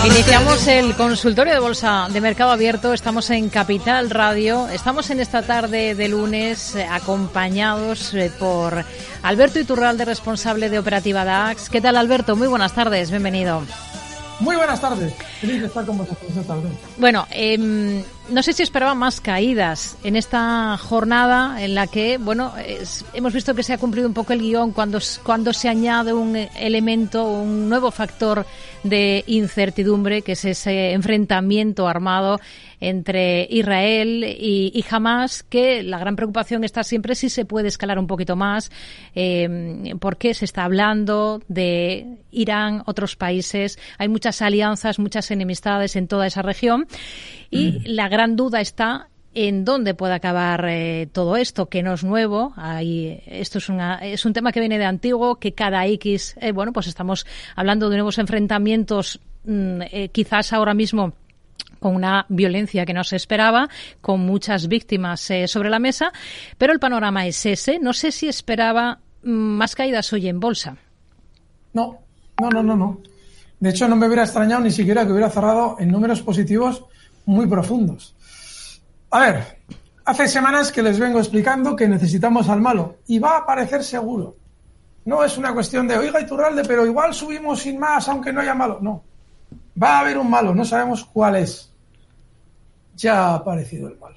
Iniciamos el consultorio de bolsa de Mercado Abierto. Estamos en Capital Radio. Estamos en esta tarde de lunes acompañados por Alberto Iturralde, responsable de Operativa DAX. ¿Qué tal, Alberto? Muy buenas tardes. Bienvenido. Muy buenas tardes. Feliz de estar con vosotros esta tarde. Bueno, no sé si esperaba más caídas en esta jornada en la que, bueno, hemos visto que se ha cumplido un poco el guión cuando se añade un elemento, un nuevo factor de incertidumbre, que es ese enfrentamiento armado entre Israel y Hamás, que la gran preocupación está siempre si se puede escalar un poquito más, porque se está hablando de Irán, otros países, hay muchas alianzas, muchas enemistades en toda esa región, y la gran duda está en dónde puede acabar todo esto, que no es nuevo. Esto es un tema que viene de antiguo, que cada X, bueno, pues estamos hablando de nuevos enfrentamientos, quizás ahora mismo con una violencia que no se esperaba, con muchas víctimas sobre la mesa, pero el panorama es ese. No sé si esperaba más caídas hoy en bolsa. No. De hecho, no me hubiera extrañado ni siquiera que hubiera cerrado en números positivos muy profundos. A ver, hace semanas que les vengo explicando que necesitamos al malo y va a aparecer seguro. No es una cuestión de, oiga, Iturralde, pero igual subimos sin más aunque no haya malo. No. Va a haber un malo, no sabemos cuál es. Ya ha aparecido el malo.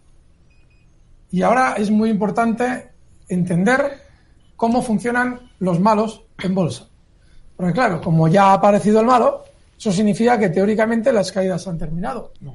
Y ahora es muy importante entender cómo funcionan los malos en bolsa. Porque claro, como ya ha aparecido el malo, eso significa que teóricamente las caídas han terminado. No.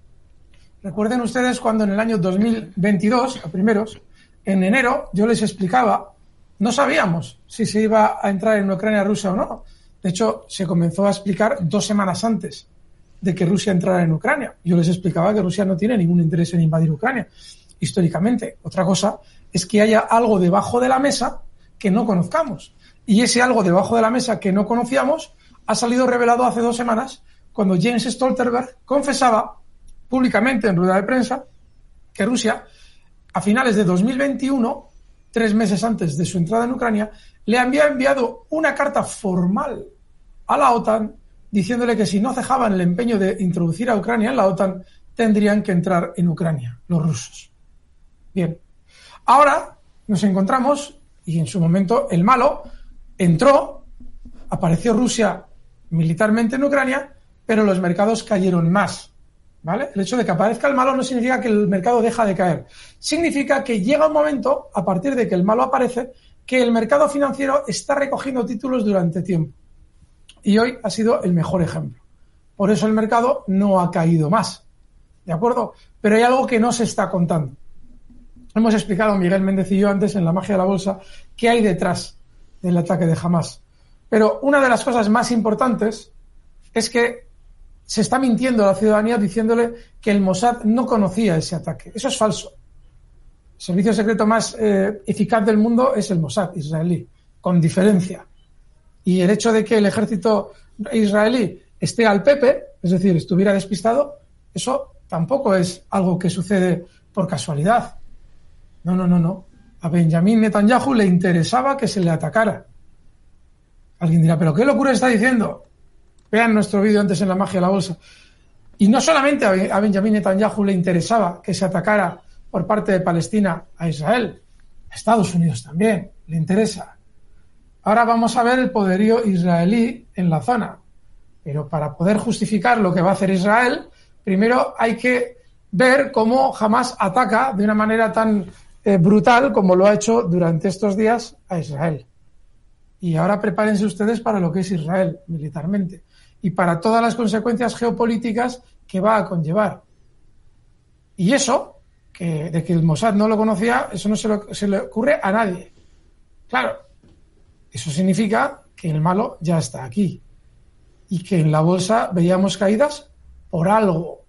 Recuerden ustedes cuando en el año 2022, a primeros, en enero, yo les explicaba, no sabíamos si se iba a entrar en Ucrania-Rusia o no. De hecho, se comenzó a explicar 2 semanas antes de que Rusia entrara en Ucrania. Yo les explicaba que Rusia no tiene ningún interés en invadir Ucrania, históricamente. Otra cosa es que haya algo debajo de la mesa que no conozcamos. Y ese algo debajo de la mesa que no conocíamos ha salido revelado hace 2 semanas cuando Jens Stoltenberg confesaba públicamente en rueda de prensa que Rusia, a finales de 2021, 3 meses antes de su entrada en Ucrania, le había enviado una carta formal a la OTAN diciéndole que si no cejaban el empeño de introducir a Ucrania en la OTAN, tendrían que entrar en Ucrania, los rusos. Bien, ahora nos encontramos, y en su momento el malo entró, apareció Rusia militarmente en Ucrania, pero los mercados cayeron más. ¿Vale? El hecho de que aparezca el malo no significa que el mercado deja de caer. Significa que llega un momento, a partir de que el malo aparece, que el mercado financiero está recogiendo títulos durante tiempo. Y hoy ha sido el mejor ejemplo. Por eso el mercado no ha caído más. ¿De acuerdo? Pero hay algo que no se está contando. Hemos explicado, Miguel Méndez y yo, antes en La Magia de la Bolsa, qué hay detrás del ataque de Hamás. Pero una de las cosas más importantes es que se está mintiendo a la ciudadanía diciéndole que el Mossad no conocía ese ataque. Eso es falso. El servicio secreto más eficaz del mundo es el Mossad israelí, con diferencia. Y el hecho de que el ejército israelí esté al pepe, es decir, estuviera despistado, eso tampoco es algo que sucede por casualidad. No. A Benjamín Netanyahu le interesaba que se le atacara. Alguien dirá, ¿pero qué locura está diciendo? Vean nuestro vídeo antes en La Magia de la Bolsa. Y no solamente a Benjamín Netanyahu le interesaba que se atacara por parte de Palestina a Israel, a Estados Unidos también le interesa. Ahora vamos a ver el poderío israelí en la zona. Pero para poder justificar lo que va a hacer Israel, primero hay que ver cómo Hamás ataca de una manera tan brutal como lo ha hecho durante estos días a Israel. Y ahora prepárense ustedes para lo que es Israel militarmente y para todas las consecuencias geopolíticas que va a conllevar. Y eso, de que el Mossad no lo conocía, eso no se le ocurre a nadie. Claro, eso significa que el malo ya está aquí y que en la bolsa veíamos caídas por algo.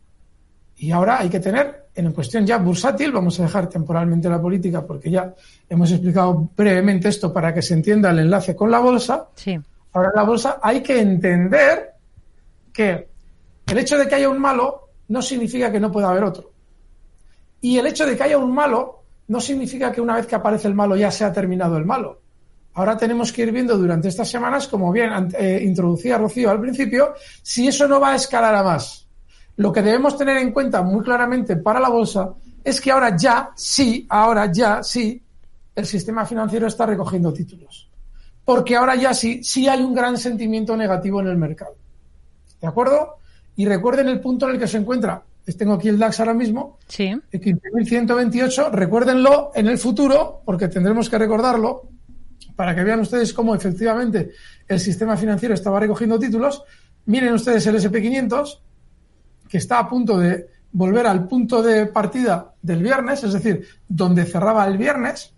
Y ahora hay que tener, en cuestión ya bursátil, vamos a dejar temporalmente la política porque ya hemos explicado brevemente esto para que se entienda el enlace con la bolsa. Sí. Ahora en la bolsa hay que entender que el hecho de que haya un malo no significa que no pueda haber otro. Y el hecho de que haya un malo no significa que una vez que aparece el malo ya se ha terminado el malo. Ahora tenemos que ir viendo durante estas semanas, como bien introducía Rocío al principio, si eso no va a escalar a más. Lo que debemos tener en cuenta muy claramente para la bolsa es que ahora ya sí, el sistema financiero está recogiendo títulos. Porque ahora ya sí hay un gran sentimiento negativo en el mercado. ¿De acuerdo? Y recuerden el punto en el que se encuentra. Tengo aquí el DAX ahora mismo. Sí. El 15.128. Recuérdenlo en el futuro, porque tendremos que recordarlo, para que vean ustedes cómo efectivamente el sistema financiero estaba recogiendo títulos. Miren ustedes el S&P 500, que está a punto de volver al punto de partida del viernes, es decir, donde cerraba el viernes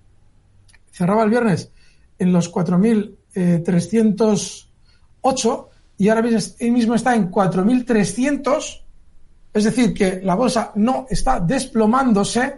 en los 4.308 y ahora mismo está en 4.300, es decir, que la bolsa no está desplomándose.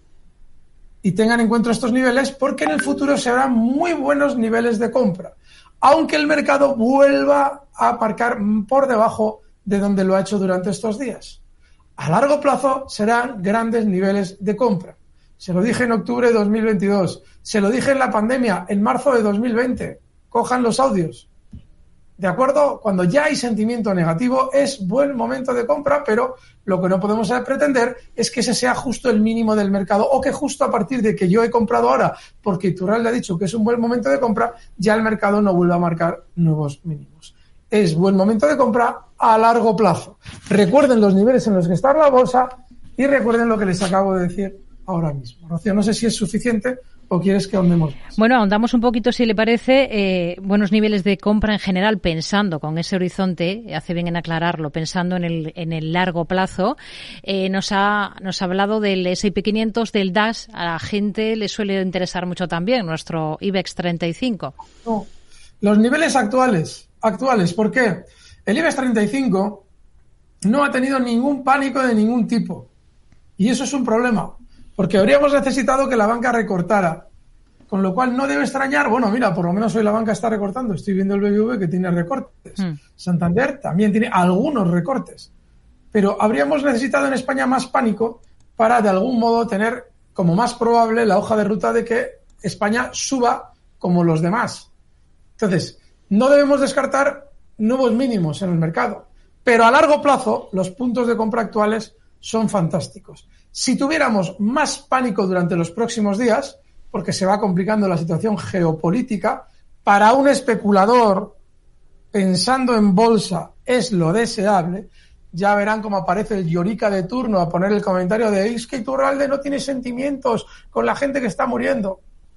Y tengan en cuenta estos niveles porque en el futuro se habrán muy buenos niveles de compra, aunque el mercado vuelva a aparcar por debajo de donde lo ha hecho durante estos días. A largo plazo serán grandes niveles de compra. Se lo dije en octubre de 2022, se lo dije en la pandemia, en marzo de 2020. Cojan los audios. ¿De acuerdo? Cuando ya hay sentimiento negativo es buen momento de compra, pero lo que no podemos pretender es que ese sea justo el mínimo del mercado o que justo a partir de que yo he comprado ahora, porque Iturralde ha dicho que es un buen momento de compra, ya el mercado no vuelva a marcar nuevos mínimos. Es buen momento de compra a largo plazo. Recuerden los niveles en los que está la bolsa y recuerden lo que les acabo de decir ahora mismo. Rocío, no sé si es suficiente o quieres que ahondemos más. Bueno, ahondamos un poquito, si le parece, buenos niveles de compra en general, pensando con ese horizonte, hace bien en aclararlo, pensando en el largo plazo. Nos ha hablado del S&P 500, del DAX, a la gente le suele interesar mucho también, nuestro IBEX 35. No, los niveles actuales, ¿por qué? El IBEX 35 no ha tenido ningún pánico de ningún tipo, y eso es un problema. Porque habríamos necesitado que la banca recortara. Con lo cual no debe extrañar, bueno, mira, por lo menos hoy la banca está recortando. Estoy viendo el BBV que tiene recortes. Santander también tiene algunos recortes. Pero habríamos necesitado en España más pánico para, de algún modo, tener como más probable la hoja de ruta de que España suba como los demás. Entonces, no debemos descartar nuevos mínimos en el mercado. Pero a largo plazo, los puntos de compra actuales son fantásticos. Si tuviéramos más pánico durante los próximos días, porque se va complicando la situación geopolítica, para un especulador, pensando en bolsa, es lo deseable. Ya verán cómo aparece el llorica de turno a poner el comentario de es que Iturralde no tiene sentimientos con la gente que está muriendo.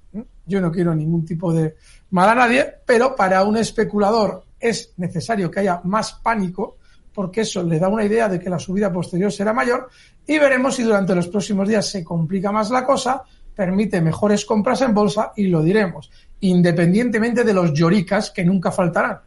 Yo no quiero ningún tipo de mal a nadie, pero para un especulador es necesario que haya más pánico, porque eso le da una idea de que la subida posterior será mayor, y veremos si durante los próximos días se complica más la cosa, permite mejores compras en bolsa y lo diremos, independientemente de los lloricas que nunca faltarán.